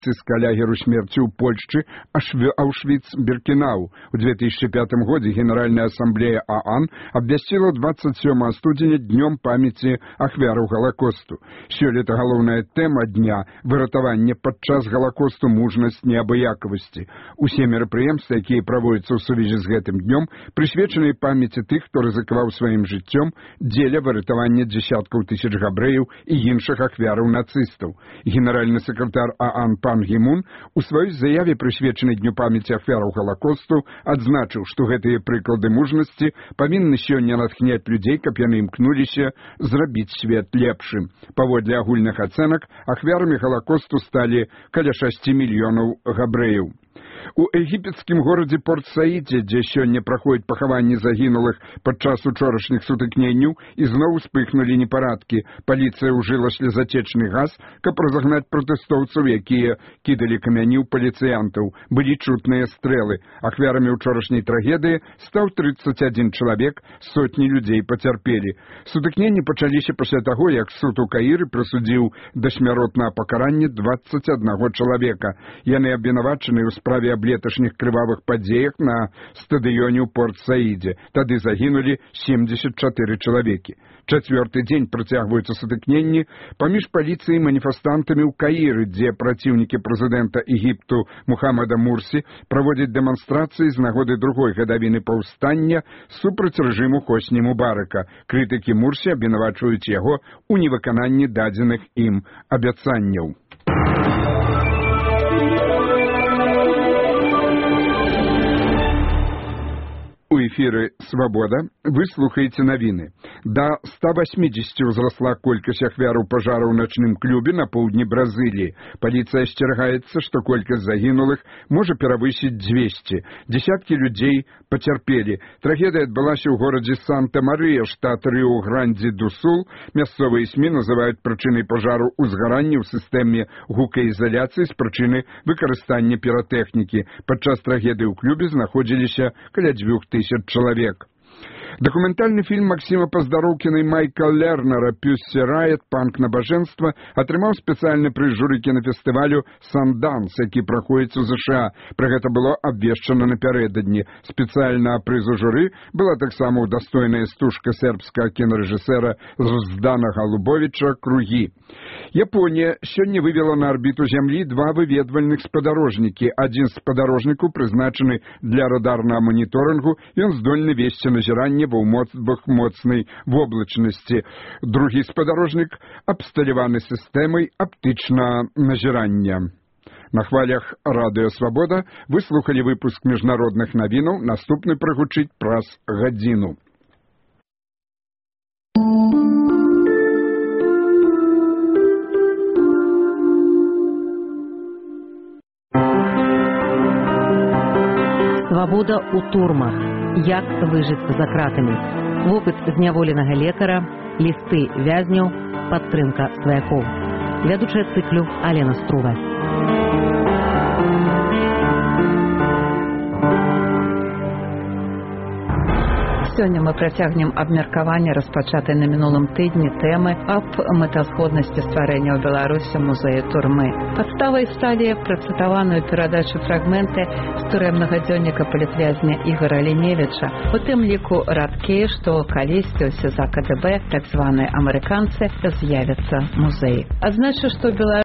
нацистскага лагеру смерці ў Польшчы Аўшвіц-Біркенау. У 2005 годзе Генеральная ассамблея ААН абвясціла 27 студзеня днём памяці ахвяраў Галакосту. Сёлета галоўная тэма дня – выратаванне падчас Галакосту мужнасць неабыякавасці. Усе мерапрыемствы, якія праводзяцца ў сувязі з гэтым днём, прысвечаны памяці тых, хто рызыкаваў сваім жыццём дзеля выратавання дзесяткаў тысяч габрэяў і іншых ахвяраў нацыстаў. Генеральны сакратар ААН Пан Гі Мун у сваёй заяве, прысвечанай дню памяці ахвяраў Галакосту, адзначыў, што гэтыя прыклады мужнасці павінны сёння натхняць людзей, каб яны імкнуліся зрабіць свет лепшым. Паводле агульных ацэнак, ахвярамі Галакосту сталі каля 6 мільёнаў габрэяў. У егіпецкім горадзе Порт-Саідзе, дзе сёння праходзяць пахаванні загінулых падчас учорашніх сутыкненняў, ізноў успыхнулі непарадкі. Паліцыя ўжыла слезатечны газ, каб разагнаць пратэстоўцаў, якія кідалі камяні ў паліцыянтаў. Былі чутныя стрэлы. Ахвярамі ўчорашняй трагедыі стаў 31 чалавек, сотні людзей пацярпелі. Сутыкненні пачаліся пасля таго, як суд у Каіры прысудзіў да смяротнага пакарання 21 чалавека. Яны абвінавачаны ў справе аб леташніх крывавых падзеях на стадыёне ў Порт-Саідзе. Тады загінулі 74 чалавекі. Чацвёрты дзень працягваюцца сутыкненні паміж паліцыяй і маніфестантамі ў Каіры, дзе праціўнікі прэзідэнта Егіпту Мухаммада Мурсі праводзяць дэманстрацыі з нагоды другой гадавіны паўстання супраць рэжыму Хосні Мубарака. Крытыкі Мурсі абвінавачваюць яго ў невыкананні дадзеных ім абяцанняў. У эфіры «Свабода» вы слухаеце навіны. Да 180 ўзрасла колькасць ахвяраў пажару ў начным клубе на поўдні Бразыліі. Паліцыя асцерагаецца, што колькасць загінулых можа перавысіць 200. Десяткі людзей пацярпелі. Трагедыя адбылася ў горадзе Санта-Марыя, штат Рыу-Гранді-ду-Сул. Мясцовыя СМІ называюць прычынай пажару узгаранне ў сістэме гукаізаляцыі з прычыны выкарыстання піратэхнікі. Падчас трагедыі ў клубе знаходзіліся каля 2000 чалавек. Дакументальны фільм Максіма Паздароўкіна і Майка Лернера «Пюссі Райт. Панк набажэнства» атрымаў спецыяльны прыз журы кінафестывалю «Санданс», які праходзіць у ЗША. Пра гэта было абвешчана напярэдадні. Спецыяльнага прызу журы была таксама ўдастойная стужка сербскага кінарэжысэра Здана Галубовіча «Кругі». Японія сёння вывела на арбіту Зямлі 2 выведвальных спадарожнікі. Адзін з спадарожнікаў прызначаны для радарнага маніторынгу, ён здольны весці назіранне ва ўмовах моцнай воблачнасці. Другі спадарожнік абсталяваны сістэмай аптычнага назірання. На хвалях радыё «Свабода» вы слухалі выпуск міжнародных навінаў, наступны прагучыць праз гадзіну. Свабода ў турмах. Як выжыць за кратамі. Вопыт зняволенага лекара, лісты вязняў, падтрымка сваякоў. Вядучая цыклю Алена Струва. Сёння мы працягнем абмеркаванне распачатай на мінулым тыдні тэмы аб мэтазгоднасці стварэння ў Беларусі музею турмы. Падставай сталі працытаваную перадачу фрагменты з турэмнага дзённіка палітвязня Ігора Ліневіча. У тым ліку радкі, што калісьці ў СІЗА КДБ, так званыя амерыканцы, з'явяцца музеі. Адзначу, што